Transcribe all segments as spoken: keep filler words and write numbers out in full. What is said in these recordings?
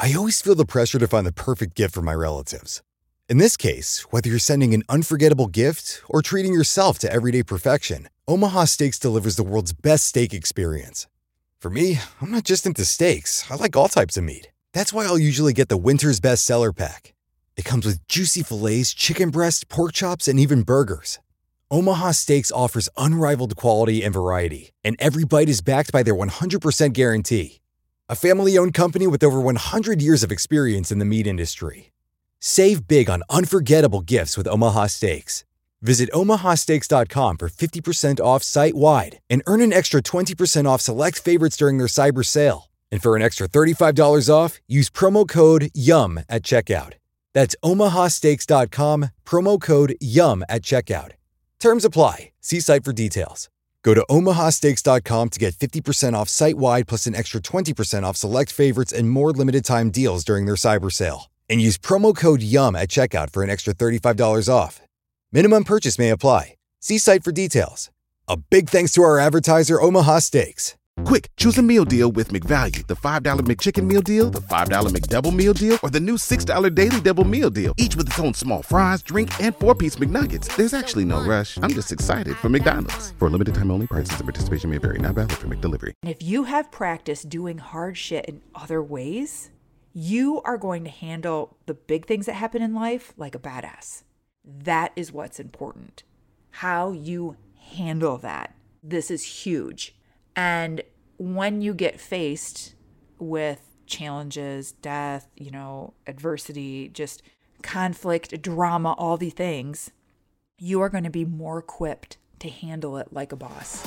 I always feel the pressure to find the perfect gift for my relatives. In this case, whether you're sending an unforgettable gift or treating yourself to everyday perfection, Omaha Steaks delivers the world's best steak experience. For me, I'm not just into steaks. I like all types of meat. That's why I'll usually get the Winter's Best Seller Pack. It comes with juicy fillets, chicken breast, pork chops, and even burgers. Omaha Steaks offers unrivaled quality and variety, and every bite is backed by their one hundred percent guarantee. A family-owned company with over one hundred years of experience in the meat industry. Save big on unforgettable gifts with Omaha Steaks. Visit omaha steaks dot com for fifty percent off site-wide and earn an extra twenty percent off select favorites during their cyber sale. And for an extra thirty-five dollars off, use promo code YUM at checkout. That's omaha steaks dot com, promo code YUM at checkout. Terms apply. See site for details. Go to omaha steaks dot com to get fifty percent off site-wide plus an extra twenty percent off select favorites and more limited-time deals during their cyber sale. And use promo code YUM at checkout for an extra thirty-five dollars off. Minimum purchase may apply. See site for details. A big thanks to our advertiser, Omaha Steaks. Quick, choose a meal deal with McValue. The five dollar McChicken Meal Deal, the five dollar McDouble Meal Deal, or the new six dollar Daily Double Meal Deal. Each with its own small fries, drink, and four-piece McNuggets. There's actually no rush. I'm just excited for McDonald's. For a limited time only, prices and participation may vary. Not valid for McDelivery. And if you have practiced doing hard shit in other ways, you are going to handle the big things that happen in life like a badass. That is what's important. How you handle that. This is huge. And when you get faced with challenges, death, you know, adversity, just conflict, drama, all the things, you are going to be more equipped to handle it like a boss.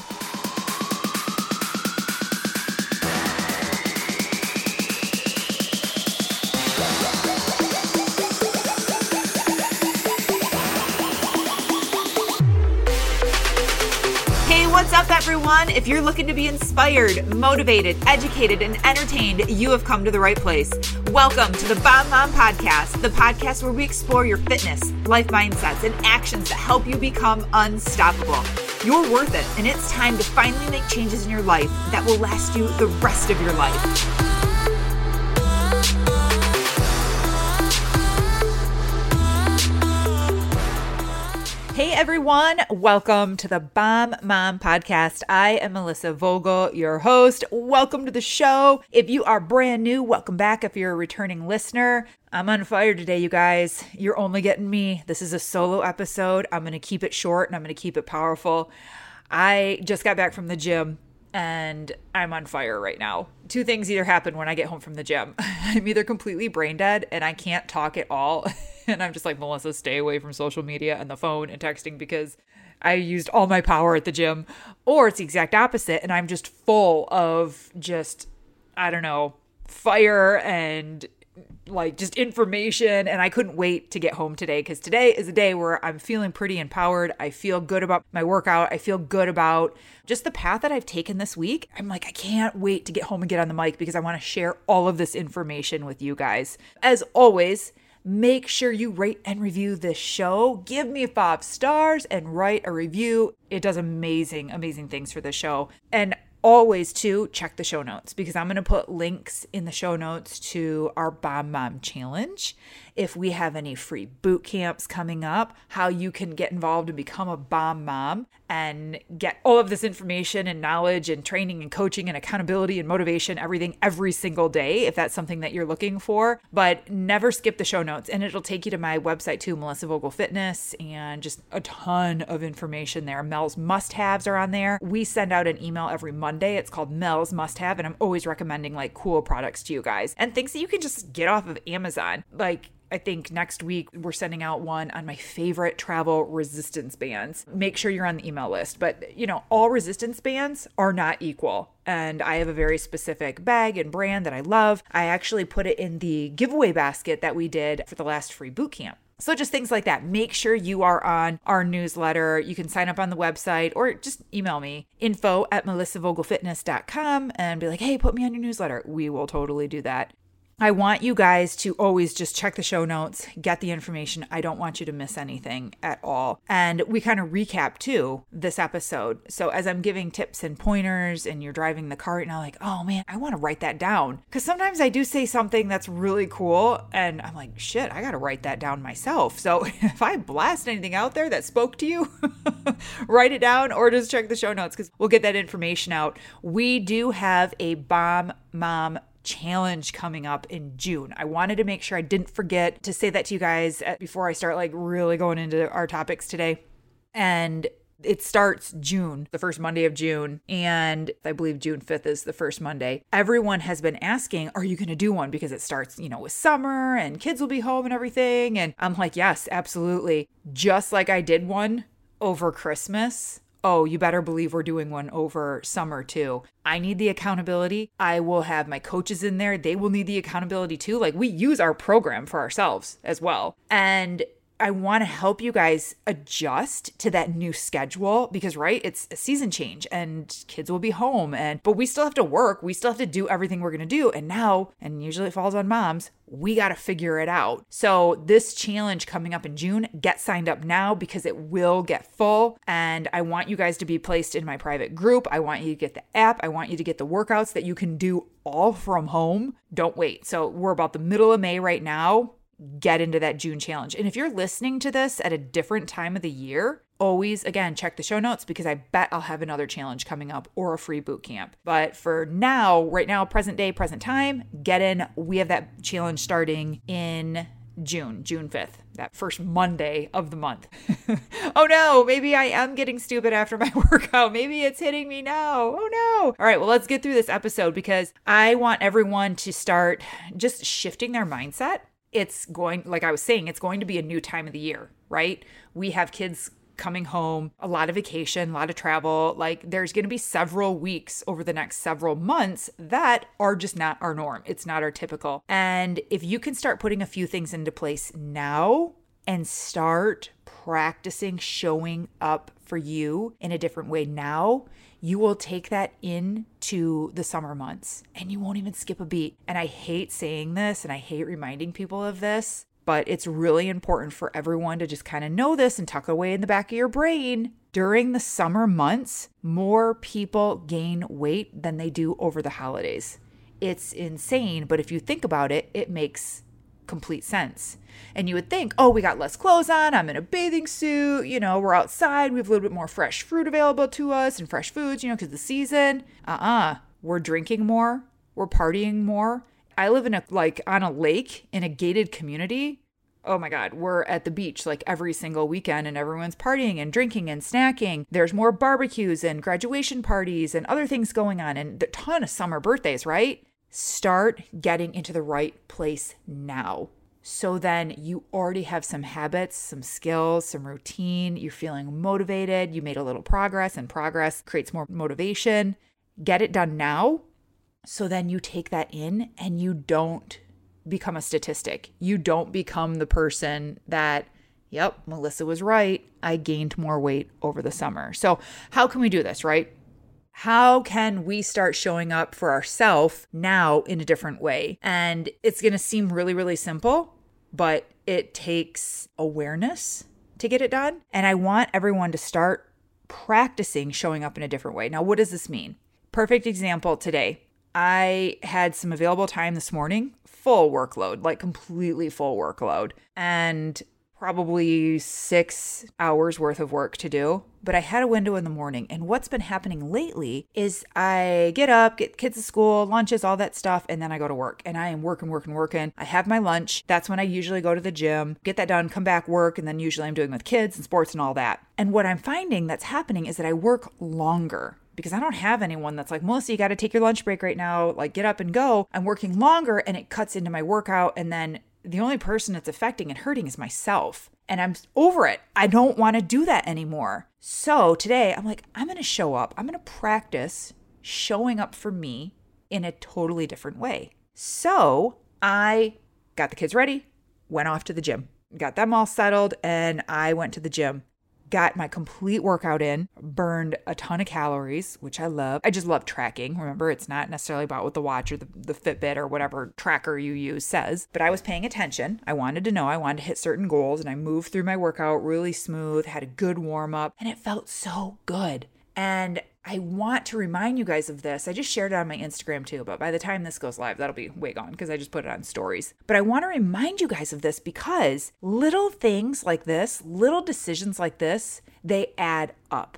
What's up, everyone? If you're looking to be inspired, motivated, educated, and entertained, you have come to the right place. Welcome to the Bomb Mom Podcast, the podcast where we explore your fitness, life mindsets, and actions that help you become unstoppable. You're worth it, and it's time to finally make changes in your life that will last you the rest of your life. Hey everyone, welcome to the Bomb Mom Podcast. I am Melissa Vogel, your host. Welcome to the show. If you are brand new, welcome back. If you're a returning listener, I'm on fire today, you guys. You're only getting me. This is a solo episode. I'm going to keep it short and I'm going to keep it powerful. I just got back from the gym and I'm on fire right now. Two things either happen when I get home from the gym. I'm either completely brain dead and I can't talk at all. And I'm just like, Melissa, stay away from social media and the phone and texting because I used all my power at the gym. Or it's the exact opposite. And I'm just full of just, I don't know, fire and like just information. And I couldn't wait to get home today because today is a day where I'm feeling pretty empowered. I feel good about my workout. I feel good about just the path that I've taken this week. I'm like, I can't wait to get home and get on the mic because I want to share all of this information with you guys. As always, make sure you rate and review this show. Give me five stars and write a review. It does amazing, amazing things for the show. And always, too, check the show notes because I'm going to put links in the show notes to our Bomb Mom Challenge. If we have any free boot camps coming up, how you can get involved and become a bomb mom and get all of this information and knowledge and training and coaching and accountability and motivation, everything every single day, if that's something that you're looking for. But never skip the show notes. And it'll take you to my website too, Melissa Vogel Fitness, and just a ton of information there. Mel's must-haves are on there. We send out an email every Monday. It's called Mel's Must-Have, and I'm always recommending like cool products to you guys and things that you can just get off of Amazon. Like, I think next week we're sending out one on my favorite travel resistance bands. Make sure you're on the email list. But, you know, all resistance bands are not equal. And I have a very specific bag and brand that I love. I actually put it in the giveaway basket that we did for the last free boot camp. So just things like that. Make sure you are on our newsletter. You can sign up on the website or just email me, info at melissa vogel fitness dot com, and be like, hey, put me on your newsletter. We will totally do that. I want you guys to always just check the show notes, get the information. I don't want you to miss anything at all. And we kind of recap too this episode. So as I'm giving tips and pointers and you're driving the car right now, like, oh man, I want to write that down. Because sometimes I do say something that's really cool and I'm like, shit, I got to write that down myself. So if I blast anything out there that spoke to you, write it down or just check the show notes because we'll get that information out. We do have a Bomb Mom challenge coming up in June. I wanted to make sure I didn't forget to say that to you guys before I start like really going into our topics today. And it starts June, the first Monday of June. And I believe June fifth is the first Monday. Everyone has been asking, are you going to do one? Because it starts, you know, with summer and kids will be home and everything. And I'm like, yes, absolutely. Just like I did one over Christmas. Oh, you better believe we're doing one over summer too. I need the accountability. I will have my coaches in there. They will need the accountability too. Like we use our program for ourselves as well. And I want to help you guys adjust to that new schedule because, right, it's a season change and kids will be home and, but we still have to work. We still have to do everything we're going to do. And now, and usually it falls on moms, we got to figure it out. So this challenge coming up in June, get signed up now because it will get full. And I want you guys to be placed in my private group. I want you to get the app. I want you to get the workouts that you can do all from home. Don't wait. So we're about the middle of May right now. Get into that June challenge. And if you're listening to this at a different time of the year, always, again, check the show notes because I bet I'll have another challenge coming up or a free boot camp. But for now, right now, present day, present time, get in. We have that challenge starting in June, June fifth, that first Monday of the month. Oh no, maybe I am getting stupid after my workout. Maybe it's hitting me now. Oh no. All right, well, let's get through this episode because I want everyone to start just shifting their mindset. It's going, like I was saying, it's going to be a new time of the year, right? We have kids coming home, a lot of vacation, a lot of travel. Like there's going to be several weeks over the next several months that are just not our norm. It's not our typical. And if you can start putting a few things into place now and start practicing showing up for you in a different way now, you will take that into the summer months and you won't even skip a beat. And I hate saying this and I hate reminding people of this, but it's really important for everyone to just kind of know this and tuck away in the back of your brain. During the summer months, more people gain weight than they do over the holidays. It's insane, but if you think about it, it makes complete sense. And you would think, oh, we got less clothes on, I'm in a bathing suit, you know, we're outside, we have a little bit more fresh fruit available to us and fresh foods, you know, because the season, uh-uh, we're drinking more, we're partying more. I live in a, like on a lake in a gated community. Oh my God, we're at the beach like every single weekend and everyone's partying and drinking and snacking. There's more barbecues and graduation parties and other things going on and a ton of summer birthdays, right? Start getting into the right place now. So then you already have some habits, some skills, some routine. You're feeling motivated. You made a little progress and progress creates more motivation. Get it done now. So then you take that in and you don't become a statistic. You don't become the person that, yep, Melissa was right. I gained more weight over the summer. So how can we do this, right? How can we start showing up for ourselves now in a different way? And it's going to seem really, really simple, but it takes awareness to get it done. And I want everyone to start practicing showing up in a different way. Now, what does this mean? Perfect example today. I had some available time this morning, full workload, like completely full workload, and probably six hours worth of work to do. But I had a window in the morning. And what's been happening lately is I get up, get kids to school, lunches, all that stuff, and then I go to work. And I am working, working, working. I have my lunch. That's when I usually go to the gym, get that done, come back, work, and then usually I'm doing with kids and sports and all that. And what I'm finding that's happening is that I work longer. Because I don't have anyone that's like, Melissa, you got to take your lunch break right now. Like, get up and go. I'm working longer and it cuts into my workout. And then the only person it's affecting and hurting is myself. And I'm over it. I don't want to do that anymore. So today I'm like, I'm going to show up. I'm going to practice showing up for me in a totally different way. So I got the kids ready, went off to the gym, got them all settled, and I went to the gym. got my complete workout in, burned a ton of calories, which I love. I just love tracking. Remember, it's not necessarily about what the watch or the, the Fitbit or whatever tracker you use says, but I was paying attention. I wanted to know, I wanted to hit certain goals, and I moved through my workout really smooth, had a good warm up, and it felt so good. And I want to remind you guys of this. I just shared it on my Instagram too, but by the time this goes live, that'll be way gone because I just put it on stories. But I want to remind you guys of this because little things like this, little decisions like this, they add up.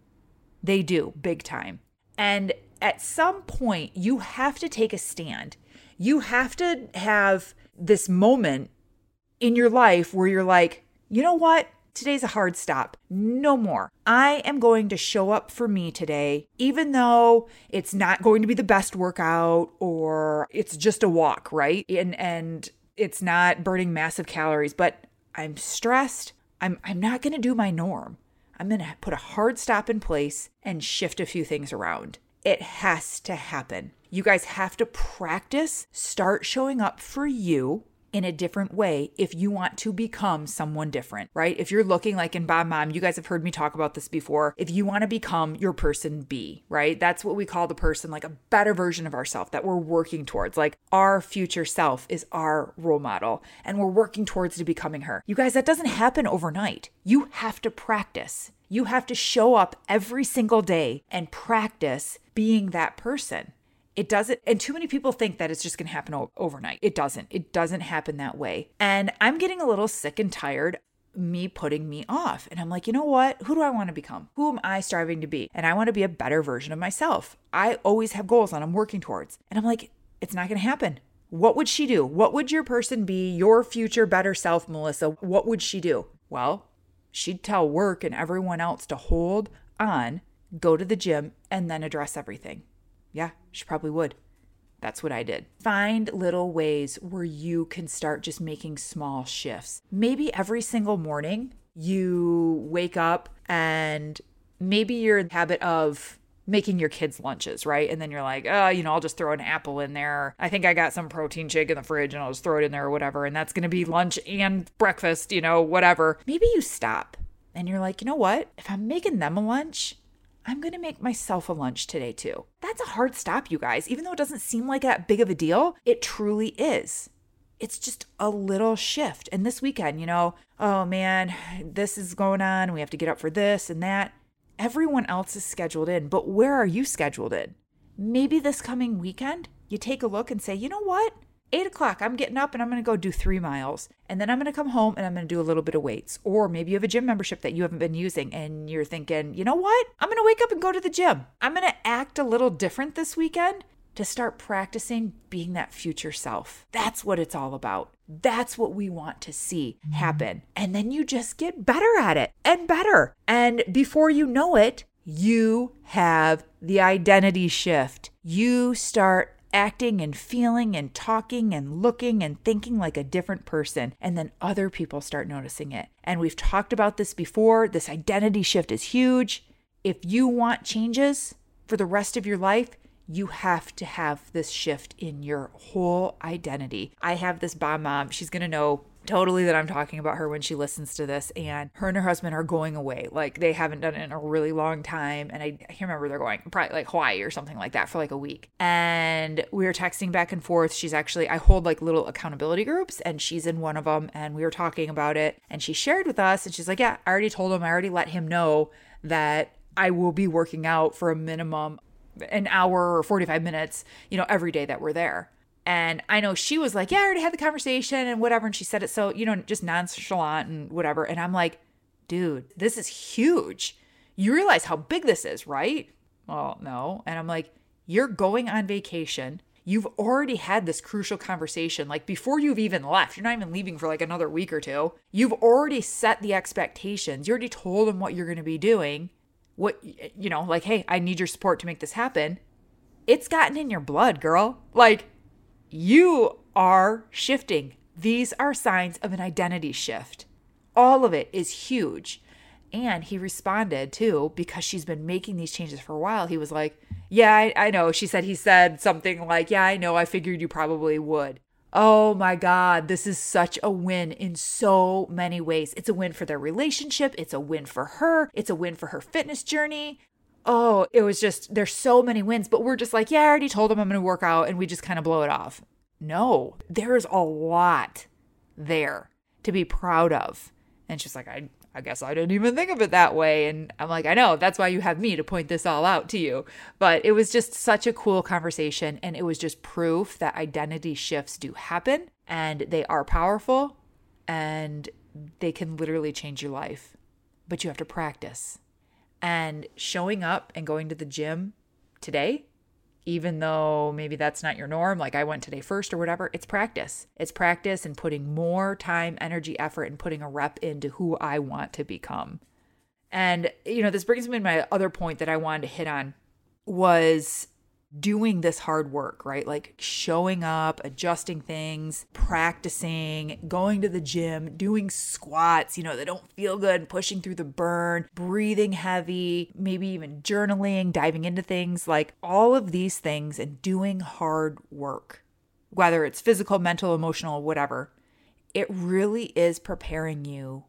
They do, big time. And at some point, you have to take a stand. You have to have this moment in your life where you're like, you know what? Today's a hard stop. No more. I am going to show up for me today, even though it's not going to be the best workout or it's just a walk, right? And and it's not burning massive calories, but I'm stressed. I'm I'm not going to do my norm. I'm going to put a hard stop in place and shift a few things around. It has to happen. You guys have to practice, start showing up for you in a different way if you want to become someone different, right? If you're looking like in Bomb Mom, you guys have heard me talk about this before. If you want to become your person B, right? That's what we call the person, like a better version of ourselves that we're working towards. Like our future self is our role model and we're working towards to becoming her. You guys, that doesn't happen overnight. You have to practice. You have to show up every single day and practice being that person. It doesn't, and too many people think that it's just going to happen o- overnight. It doesn't. It doesn't happen that way. And I'm getting a little sick and tired me putting me off. And I'm like, you know what? Who do I want to become? Who am I striving to be? And I want to be a better version of myself. I always have goals that I'm working towards. And I'm like, it's not going to happen. What would she do? What would your person be, your future better self, Melissa? What would she do? Well, she'd tell work and everyone else to hold on, go to the gym, and then address everything. Yeah, she probably would. That's what I did. Find little ways where you can start just making small shifts. Maybe every single morning you wake up and maybe your habit of making your kids lunches, right? And then you're like, oh, you know, I'll just throw an apple in there. I think I got some protein shake in the fridge and I'll just throw it in there or whatever. And that's going to be lunch and breakfast, you know, whatever. Maybe you stop and you're like, you know what? If I'm making them a lunch, I'm going to make myself a lunch today too. That's a hard stop, you guys. Even though it doesn't seem like that big of a deal, it truly is. It's just a little shift. And this weekend, you know, oh man, this is going on. We have to get up for this and that. Everyone else is scheduled in, but where are you scheduled in? Maybe this coming weekend, you take a look and say, you know what? Eight o'clock, I'm getting up and I'm going to go do three miles. And then I'm going to come home and I'm going to do a little bit of weights. Or maybe you have a gym membership that you haven't been using and you're thinking, you know what? I'm going to wake up and go to the gym. I'm going to act a little different this weekend to start practicing being that future self. That's what it's all about. That's what we want to see happen. And then you just get better at it and better. And before you know it, you have the identity shift. You start acting and feeling and talking and looking and thinking like a different person. And then other people start noticing it. And we've talked about this before. This identity shift is huge. If you want changes for the rest of your life, you have to have this shift in your whole identity. I have this bomb mom. She's going to know totally that I'm talking about her when she listens to this. And her and her husband are going away. Like they haven't done it in a really long time. And I, I can't remember, they're going probably like Hawaii or something like that for like a week. And we were texting back and forth. She's actually, I hold like little accountability groups and she's in one of them. And we were talking about it. And she shared with us and she's like, yeah, I already told him, I already let him know that I will be working out for a minimum an hour or forty-five minutes, you know, every day that we're there. And I know she was like, yeah, I already had the conversation and whatever. And she said it so, you know, just nonchalant and whatever. And I'm like, dude, this is huge. You realize how big this is, right? Well, no. And I'm like, you're going on vacation. You've already had this crucial conversation. Like before you've even left, you're not even leaving for like another week or two. You've already set the expectations. You already told them what you're going to be doing. What, you know, like, hey, I need your support to make this happen. It's gotten in your blood, girl. Like, you are shifting. These are signs of an identity shift. All of it is huge. And he responded too, because she's been making these changes for a while. He was like, yeah, I, I know. She said, he said something like, yeah, I know. I figured you probably would. Oh my God, this is such a win in so many ways. It's a win for their relationship. It's a win for her. It's a win for her fitness journey. Oh, it was just, there's so many wins, but we're just like, yeah, I already told him I'm going to work out, and we just kind of blow it off. No, there is a lot there to be proud of. And she's like, I I guess I didn't even think of it that way. And I'm like, I know, that's why you have me to point this all out to you. But it was just such a cool conversation. And it was just proof that identity shifts do happen, and they are powerful, and they can literally change your life. But you have to practice. And showing up and going to the gym today, even though maybe that's not your norm, like I went today first or whatever, it's practice. It's practice and putting more time, energy, effort, and putting a rep into who I want to become. And, you know, this brings me to my other point that I wanted to hit on was doing this hard work, right? Like showing up, adjusting things, practicing, going to the gym, doing squats, you know, that don't feel good, pushing through the burn, breathing heavy, maybe even journaling, diving into things, like all of these things, and doing hard work, whether it's physical, mental, emotional, whatever. It really is preparing you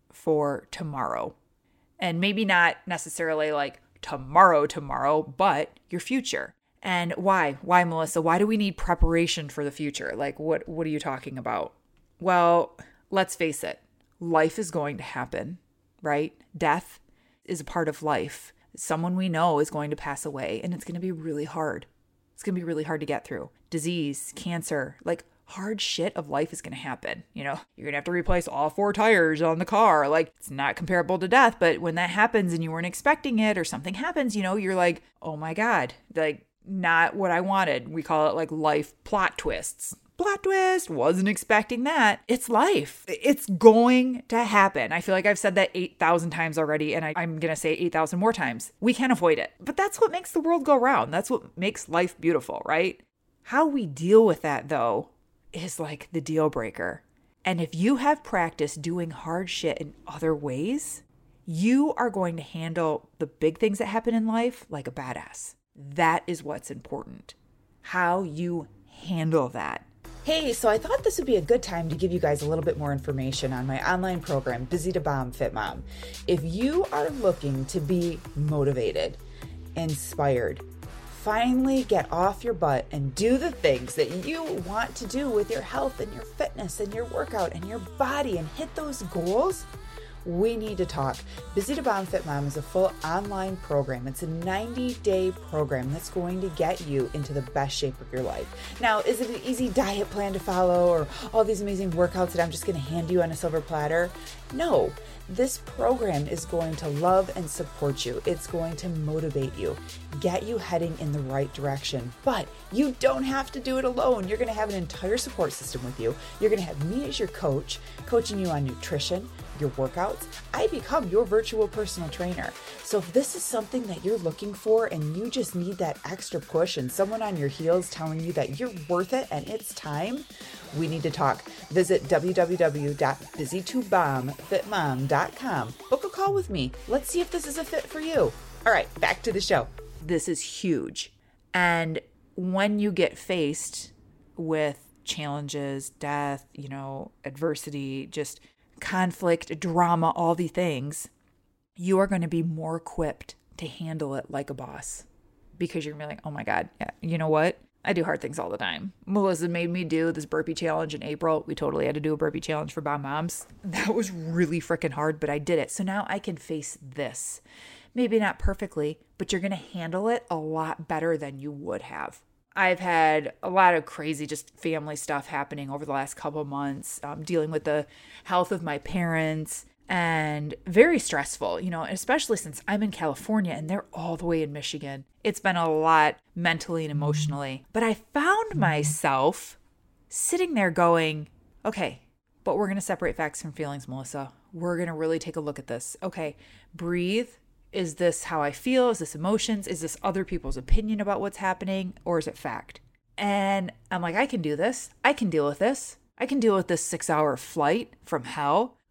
for tomorrow. And maybe not necessarily like tomorrow, tomorrow, but your future. And why? Why, Melissa? Why do we need preparation for the future? Like, what, what are you talking about? Well, let's face it. Life is going to happen, right? Death is a part of life. Someone we know is going to pass away, and it's going to be really hard. It's going to be really hard to get through. Disease, cancer, like hard shit of life is going to happen. You know, you're going to have to replace all four tires on the car. Like, it's not comparable to death, but when that happens and you weren't expecting it, or something happens, you know, you're like, oh my God, like, not what I wanted. We call it like life plot twists. Plot twist, wasn't expecting that. It's life. It's going to happen. I feel like I've said that eight thousand times already, and I, I'm going to say eight thousand more times. We can't avoid it. But that's what makes the world go round. That's what makes life beautiful, right? How we deal with that, though, is like the deal breaker. And if you have practiced doing hard shit in other ways, you are going to handle the big things that happen in life like a badass. That is what's important. How you handle that. Hey, so I thought this would be a good time to give you guys a little bit more information on my online program, Busy to Bomb Fit Mom. If you are looking to be motivated, inspired, finally get off your butt and do the things that you want to do with your health and your fitness and your workout and your body and hit those goals, we need to talk. Busy to Bomb Fit Mom is a full online program. It's a ninety-day program that's going to get you into the best shape of your life. Now, is it an easy diet plan to follow or all these amazing workouts that I'm just going to hand you on a silver platter? No. This program is going to love and support you. It's going to motivate you, get you heading in the right direction. But you don't have to do it alone. You're going to have an entire support system with you. You're going to have me as your coach, coaching you on nutrition, your workouts. I become your virtual personal trainer. So if this is something that you're looking for and you just need that extra push and someone on your heels telling you that you're worth it and it's time, we need to talk. Visit w w w dot busy to bomb fit mom dot com. Book a call with me. Let's see if this is a fit for you. All right, back to the show. This is huge. And when you get faced with challenges, death, you know, adversity, just conflict, drama, all the things, you are going to be more equipped to handle it like a boss, because you're going to be like, oh my God, yeah, you know what? I do hard things all the time. Melissa made me do this burpee challenge in April. We totally had to do a burpee challenge for Bomb Moms. That was really freaking hard, but I did it. So now I can face this. Maybe not perfectly, but you're going to handle it a lot better than you would have. I've had a lot of crazy just family stuff happening over the last couple of months, um, dealing with the health of my parents, and very stressful, you know, especially since I'm in California and they're all the way in Michigan. It's been a lot mentally and emotionally, but I found myself sitting there going, okay, but we're going to separate facts from feelings, Melissa. We're going to really take a look at this. Okay, breathe. Is this how I feel? Is this emotions? Is this other people's opinion about what's happening? Or is it fact? And I'm like, I can do this. I can deal with this. I can deal with this six hour flight from hell.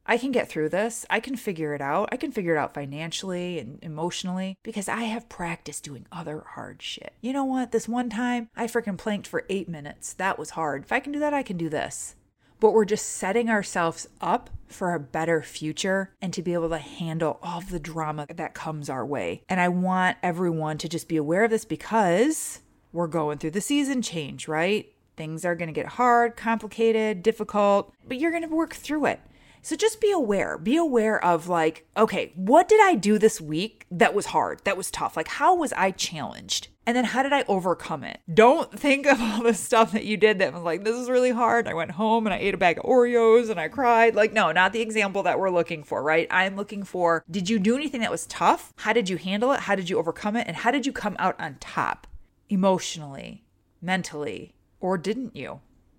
I can get through this. I can figure it out. I can figure it out financially and emotionally because I have practiced doing other hard shit. You know what? This one time I freaking planked for eight minutes. That was hard. If I can do that, I can do this. But we're just setting ourselves up for a better future and to be able to handle all of the drama that comes our way. And I want everyone to just be aware of this because we're going through the season change, right? Things are going to get hard, complicated, difficult, but you're going to work through it. So just be aware, be aware of like, okay, what did I do this week that was hard, that was tough? Like, how was I challenged? And then how did I overcome it? Don't think of all the stuff that you did that was like, this is really hard. I went home and I ate a bag of Oreos and I cried. Like, no, not the example that we're looking for, right? I'm looking for, did you do anything that was tough? How did you handle it? How did you overcome it? And how did you come out on top emotionally, mentally, or didn't you?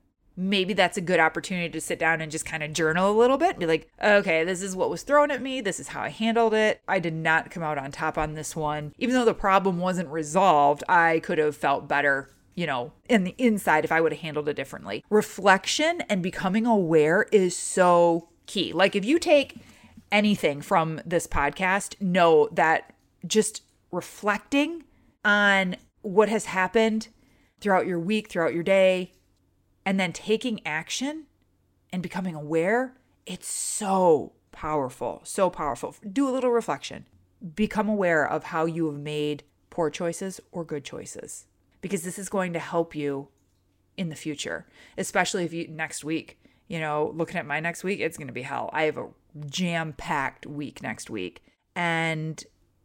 Maybe that's a good opportunity to sit down and just kind of journal a little bit. Be like, okay, this is what was thrown at me. This is how I handled it. I did not come out on top on this one. Even though the problem wasn't resolved, I could have felt better, you know, in the inside if I would have handled it differently. Reflection and becoming aware is so key. Like if you take anything from this podcast, know that just reflecting on what has happened throughout your week, throughout your day, and then taking action and becoming aware, it's so powerful, so powerful. Do a little reflection. Become aware of how you have made poor choices or good choices, because this is going to help you in the future, especially if you next week, you know, looking at my next week, it's going to be hell. I have a jam-packed week next week, and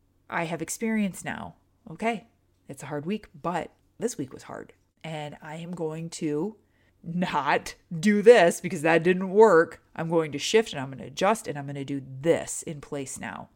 I have experience now. Okay, it's a hard week, but this week was hard, and I am going to not do this because that didn't work. I'm going to shift and I'm going to adjust and I'm going to do this in place now.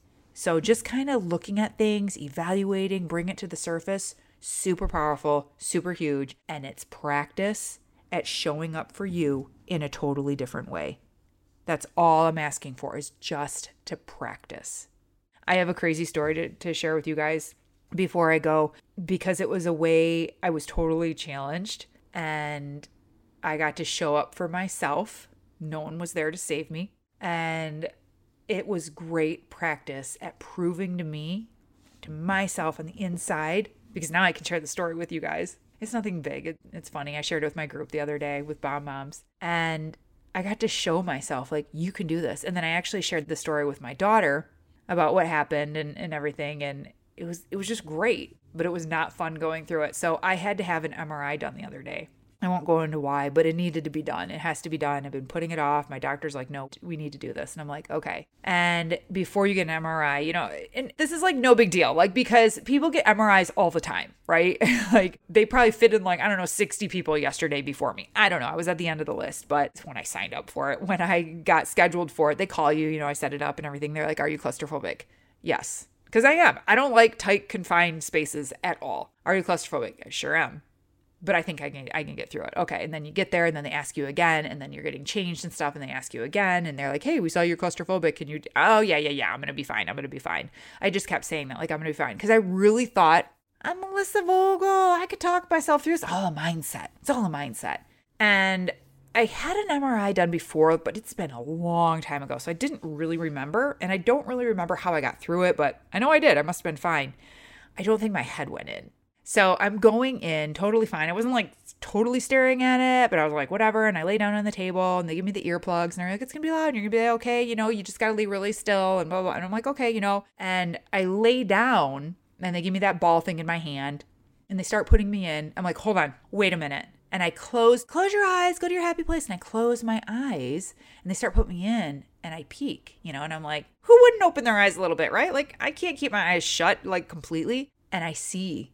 So just kind of looking at things, evaluating, bring it to the surface, super powerful, super huge. And it's practice at showing up for you in a totally different way. That's all I'm asking for, is just to practice. I have a crazy story to, to share with you guys before I go, because it was a way I was totally challenged and I got to show up for myself. No one was there to save me. And it was great practice at proving to me, to myself on the inside, because now I can share the story with you guys. It's nothing big. It, it's funny. I shared it with my group the other day with Bomb Moms. And I got to show myself, like, you can do this. And then I actually shared the story with my daughter about what happened and, and everything. And it was it was just great, but it was not fun going through it. So I had to have an M R I done the other day. I won't go into why, but it needed to be done. It has to be done. I've been putting it off. My doctor's like, no, we need to do this. And I'm like, okay. And before you get an M R I, you know, and this is like no big deal, like, because people get M R Is all the time, right? Like they probably fit in like, I don't know, sixty people yesterday before me. I don't know. I was at the end of the list, but when I signed up for it, when I got scheduled for it, they call you, you know, I set it up and everything. They're like, are you claustrophobic? Yes. Because I am. I don't like tight, confined spaces at all. Are you claustrophobic? I sure am. But I think I can I can get through it. Okay. And then you get there and then they ask you again and then you're getting changed and stuff and they ask you again and they're like, hey, we saw you're claustrophobic. Can you, d- oh yeah, yeah, yeah. I'm going to be fine. I'm going to be fine. I just kept saying that, like, I'm going to be fine. Because I really thought, I'm Melissa Vogel. I could talk myself through this. It's all a mindset. It's all a mindset. And I had an M R I done before, but it's been a long time ago. So I didn't really remember. And I don't really remember how I got through it, but I know I did. I must have been fine. I don't think my head went in. So I'm going in totally fine. I wasn't like totally staring at it, but I was like, whatever. And I lay down on the table and they give me the earplugs and they're like, it's going to be loud and you're going to be like, okay, you know, you just got to lay really still and blah, blah, blah. And I'm like, okay, you know, and I lay down and they give me that ball thing in my hand and they start putting me in. I'm like, hold on, wait a minute. And I close, close your eyes, go to your happy place. And I close my eyes and they start putting me in and I peek, you know, and I'm like, who wouldn't open their eyes a little bit, right? Like I can't keep my eyes shut like completely. And I see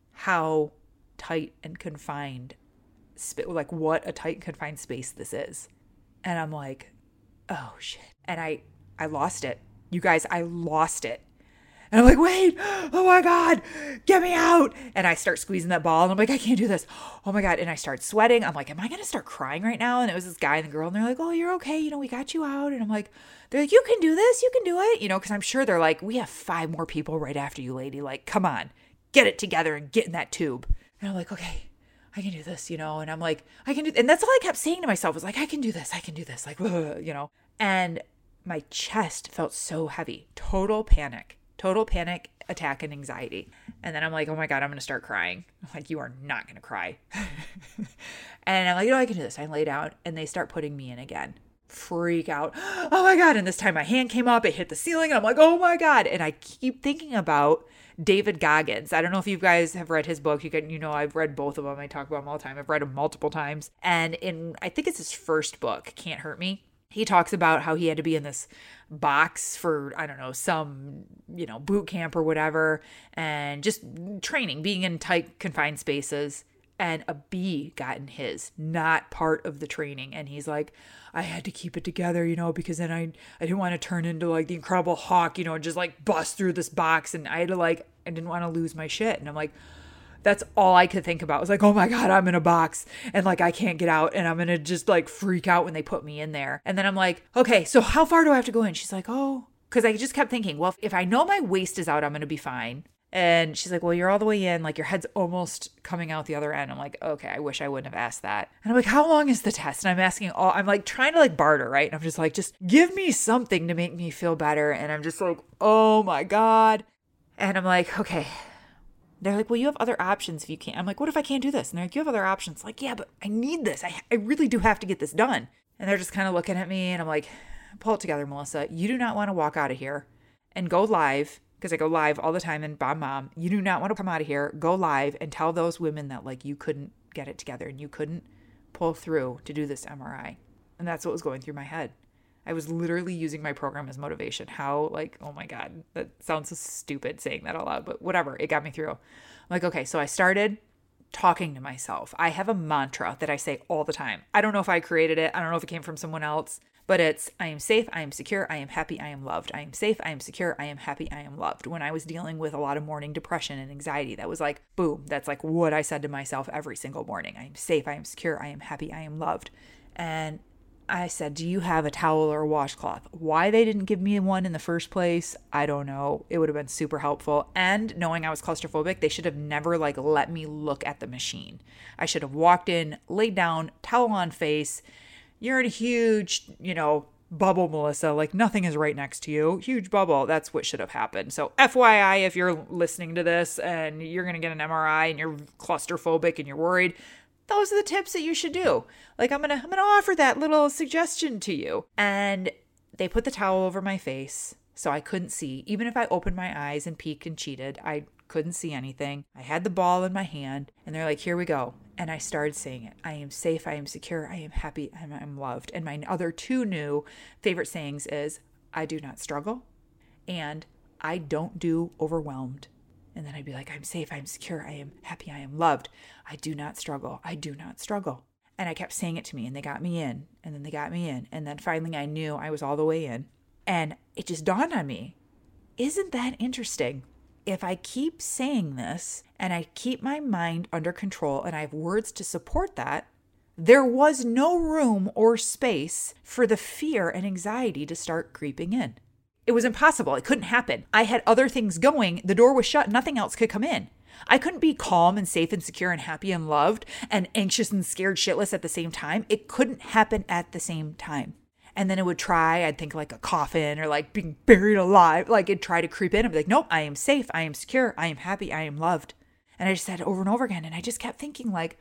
how tight and confined, like what a tight confined space this is. And I'm like, oh shit. And I, I lost it. You guys, I lost it. And I'm like, wait, oh my God, get me out. And I start squeezing that ball and I'm like, I can't do this. Oh my God. And I start sweating. I'm like, am I going to start crying right now? And it was this guy and the girl and they're like, oh, you're okay. You know, we got you out. And I'm like, they're like, you can do this. You can do it. You know, cause I'm sure they're like, we have five more people right after you, lady. Like, come on. Get it together and get in that tube. And I'm like, okay, I can do this, you know? And I'm like, I can do, and that's all I kept saying to myself was like, I can do this. I can do this. Like, you know, and my chest felt so heavy, total panic, total panic attack and anxiety. And then I'm like, oh my God, I'm going to start crying. I'm like, you are not going to cry. And I'm like, you know, I can do this. I lay down and they start putting me in again. Freak out. Oh my God. And this time my hand came up, it hit the ceiling. And I'm like, oh my God. And I keep thinking about David Goggins. I don't know if you guys have read his book. You can, you know, I've read both of them. I talk about them all the time. I've read them multiple times. And in, I think it's his first book, Can't Hurt Me. He talks about how he had to be in this box for, I don't know, some, you know, boot camp or whatever, and just training, being in tight, confined spaces. And a bee got in his, not part of the training. And he's like, I had to keep it together, you know, because then I, I didn't want to turn into like the Incredible Hulk, you know, and just like bust through this box. And I had to like, I didn't want to lose my shit. And I'm like, that's all I could think about. I was like, oh my God, I'm in a box and like I can't get out and I'm going to just like freak out when they put me in there. And then I'm like, okay, so how far do I have to go in? She's like, oh, because I just kept thinking, well, if I know my waist is out, I'm going to be fine. And she's like, well, you're all the way in, like your head's almost coming out the other end. I'm like, okay, I wish I wouldn't have asked that. And I'm like, how long is the test? And I'm asking all, I'm like trying to like barter, right? And I'm just like, just give me something to make me feel better. And I'm just like, oh my God. And I'm like, okay. They're like, well, you have other options if you can't. I'm like, what if I can't do this? And they're like, you have other options. Like, yeah, but I need this. I, I really do have to get this done. And they're just kind of looking at me and I'm like, pull it together, Melissa. You do not want to walk out of here and go live, because I go live all the time in Bomb Mom. You do not want to come out of here, go live and tell those women that like you couldn't get it together and you couldn't pull through to do this M R I. And that's what was going through my head. I was literally using my program as motivation. How, like, oh my God, that sounds so stupid saying that out loud, but whatever. It got me through. I'm like, okay, so I started talking to myself. I have a mantra that I say all the time. I don't know if I created it. I don't know if it came from someone else, but it's, I am safe. I am secure. I am happy. I am loved. I am safe. I am secure. I am happy. I am loved. When I was dealing with a lot of morning depression and anxiety, that was like, boom, that's like what I said to myself every single morning. I am safe. I am secure. I am happy. I am loved. And I said, do you have a towel or a washcloth? Why they didn't give me one in the first place, I don't know. It would have been super helpful. And knowing I was claustrophobic, they should have never like let me look at the machine. I should have walked in, laid down, towel on face. You're in a huge, you know, bubble, Melissa. Like nothing is right next to you. Huge bubble. That's what should have happened. So F Y I, if you're listening to this and you're going to get an M R I and you're claustrophobic and you're worried, those are the tips that you should do. Like I'm going to I'm going to offer that little suggestion to you. And they put the towel over my face so I couldn't see. Even if I opened my eyes and peeked and cheated, I couldn't see anything. I had the ball in my hand and they're like, here we go. And I started saying it. I am safe. I am secure. I am happy. And I'm loved. And my other two new favorite sayings is, I do not struggle and I don't do overwhelmed. And then I'd be like, I'm safe, I'm secure, I am happy, I am loved. I do not struggle, I do not struggle. And I kept saying it to me and they got me in and then they got me in. And then finally I knew I was all the way in. And it just dawned on me, isn't that interesting? If I keep saying this and I keep my mind under control and I have words to support that, there was no room or space for the fear and anxiety to start creeping in. It was impossible. It couldn't happen. I had other things going. The door was shut. Nothing else could come in. I couldn't be calm and safe and secure and happy and loved and anxious and scared shitless at the same time. It couldn't happen at the same time. And then it would try, I'd think like a coffin or like being buried alive. Like it'd try to creep in and be like, nope, I am safe. I am secure. I am happy. I am loved. And I just said it over and over again. And I just kept thinking like,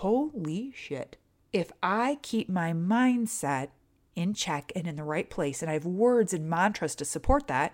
holy shit. If I keep my mindset in check and in the right place, and I have words and mantras to support that,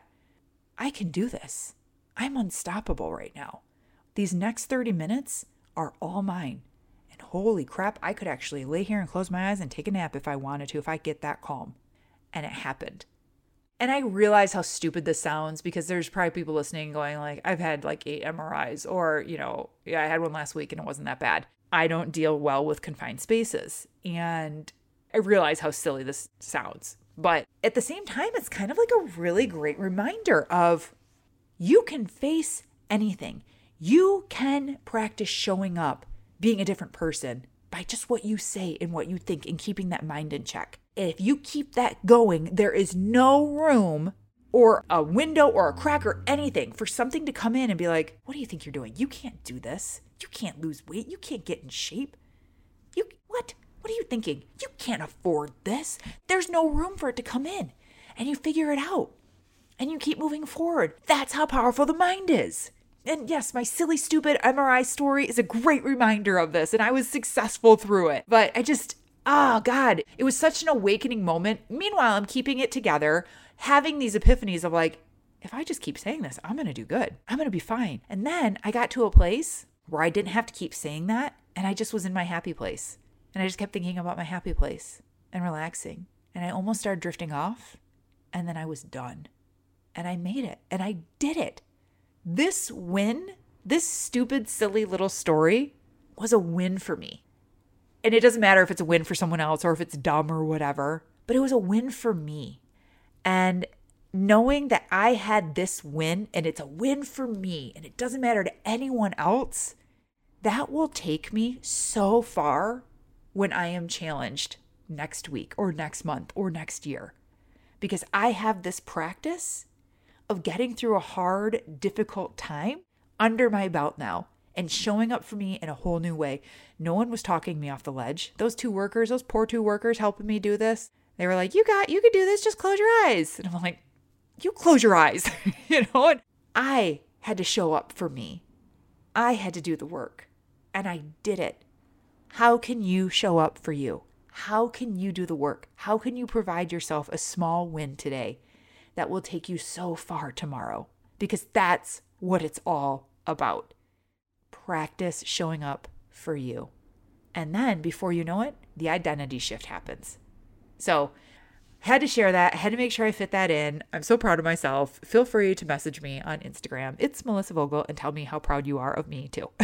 I can do this. I'm unstoppable right now. These next thirty minutes are all mine. And holy crap, I could actually lay here and close my eyes and take a nap if I wanted to, if I get that calm. And it happened. And I realize how stupid this sounds because there's probably people listening going like, I've had like eight M R Is or, you know, yeah, I had one last week and it wasn't that bad. I don't deal well with confined spaces. And I realize how silly this sounds, but at the same time, it's kind of like a really great reminder of you can face anything. You can practice showing up, being a different person by just what you say and what you think and keeping that mind in check. And if you keep that going, there is no room or a window or a crack or anything for something to come in and be like, what do you think you're doing? You can't do this. You can't lose weight. You can't get in shape. You, what? What are you thinking? You can't afford this. There's no room for it to come in. And you figure it out. And you keep moving forward. That's how powerful the mind is. And yes, my silly, stupid M R I story is a great reminder of this. And I was successful through it. But I just, oh God, it was such an awakening moment. Meanwhile, I'm keeping it together, having these epiphanies of like, if I just keep saying this, I'm going to do good. I'm going to be fine. And then I got to a place where I didn't have to keep saying that. And I just was in my happy place. And I just kept thinking about my happy place and relaxing. And I almost started drifting off. And then I was done. And I made it. And I did it. This win, this stupid, silly little story was a win for me. And it doesn't matter if it's a win for someone else or if it's dumb or whatever, but it was a win for me. And knowing that I had this win and it's a win for me and it doesn't matter to anyone else, that will take me so far when I am challenged next week or next month or next year. Because I have this practice of getting through a hard, difficult time under my belt now and showing up for me in a whole new way. No one was talking me off the ledge. Those two workers, those poor two workers helping me do this, they were like, you got, you could do this, just close your eyes. And I'm like, you close your eyes, you know? And I had to show up for me. I had to do the work and I did it. How can you show up for you? How can you do the work? How can you provide yourself a small win today that will take you so far tomorrow? Because that's what it's all about. Practice showing up for you. And then before you know it, the identity shift happens. So I had to share that. I had to make sure I fit that in. I'm so proud of myself. Feel free to message me on Instagram. It's Melissa Vogel and tell me how proud you are of me too.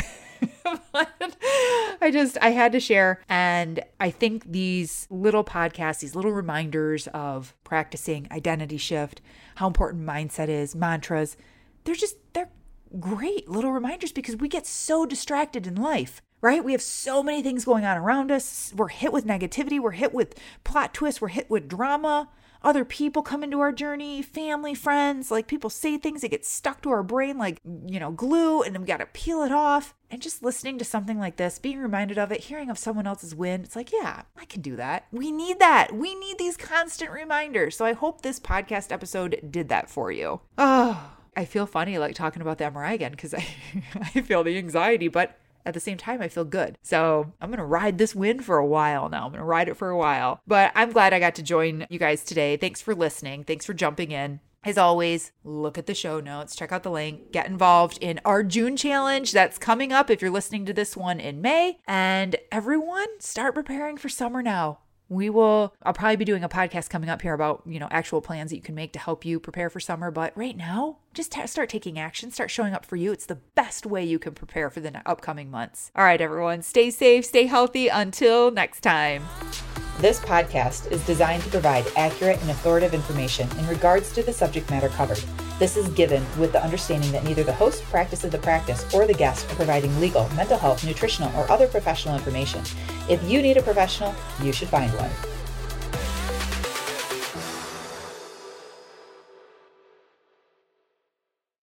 I just, I had to share. And I think these little podcasts, these little reminders of practicing identity shift, how important mindset is, mantras, they're just, they're great little reminders because we get so distracted in life, right? We have so many things going on around us. We're hit with negativity. We're hit with plot twists. We're hit with drama. Other people come into our journey, family, friends, like people say things that get stuck to our brain like, you know, glue, and then we got to peel it off. And just listening to something like this, being reminded of it, hearing of someone else's win, it's like, yeah, I can do that. We need that. We need these constant reminders. So I hope this podcast episode did that for you. Oh, I feel funny like talking about the M R I again because I, I feel the anxiety, but at the same time, I feel good. So I'm going to ride this win for a while now. I'm going to ride it for a while. But I'm glad I got to join you guys today. Thanks for listening. Thanks for jumping in. As always, look at the show notes, check out the link, get involved in our June challenge that's coming up if you're listening to this one in May. And everyone, start preparing for summer now. We will, I'll probably be doing a podcast coming up here about, you know, actual plans that you can make to help you prepare for summer. But right now, just ta- start taking action, start showing up for you. It's the best way you can prepare for the upcoming months. All right, everyone, stay safe, stay healthy. Until next time. This podcast is designed to provide accurate and authoritative information in regards to the subject matter covered. This is given with the understanding that neither the host, practice of the practice, or the guest are providing legal, mental health, nutritional, or other professional information. If you need a professional, you should find one.